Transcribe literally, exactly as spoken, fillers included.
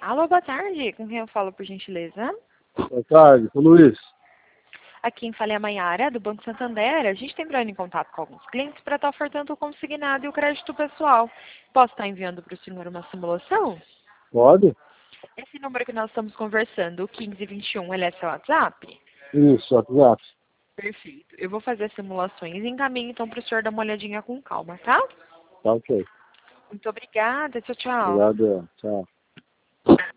Alô, boa tarde. Com quem eu falo, por gentileza? Boa tarde, com o Luiz. Aqui em Falei a Maiara, do Banco Santander. A gente está entrando em contato com alguns clientes para estar ofertando o consignado e o crédito pessoal. Posso estar enviando para o senhor uma simulação? Pode? Esse número que nós estamos conversando, o quinze vinte e um, ele é seu WhatsApp? Isso, WhatsApp. Perfeito. Eu vou fazer as simulações e encaminho então para o senhor dar uma olhadinha com calma, tá? Tá ok. Muito obrigada. Tchau, tchau. Obrigado, tchau.